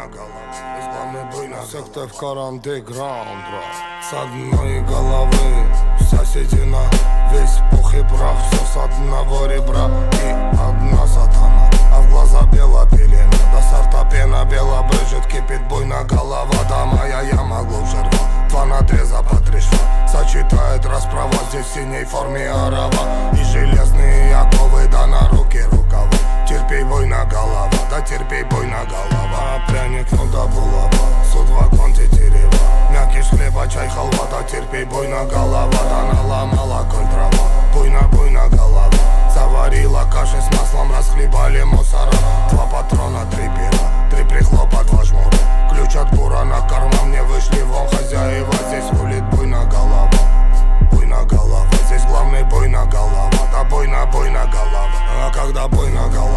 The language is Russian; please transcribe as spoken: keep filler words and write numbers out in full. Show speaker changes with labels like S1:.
S1: буйна голова. Здесь главный буйна голова. Секта в карандеграунд, с одной головы вся седина, весь пух и прах, все с одного ребра. И одна сатана, а в глаза бела пелена. До сорта пена бела брызжет, кипит буйна голова. Да моя яма глубже рва, два надреза по три шва. Сочетает расправа, здесь в синей форме орава. И железные оковы, да на руки рукава. Терпей, буйна голова, да терпей, буйна голова. Пряник, ну да булава, судва конти терева. Мякиш хлеба, чай, халва, да терпей, буйна голова. Да наломала коль трава, буйна, буйна голова. Заварила каши с маслом, расхлебали мусора. Два патрона, три пера, три прихлопа, два жмура. Ключ от бура на корма, мне вышли вон хозяева. Здесь рулит буйна голова, буйна голова. Здесь главный буйна голова, да буйна, буйна голова. А когда буйна голова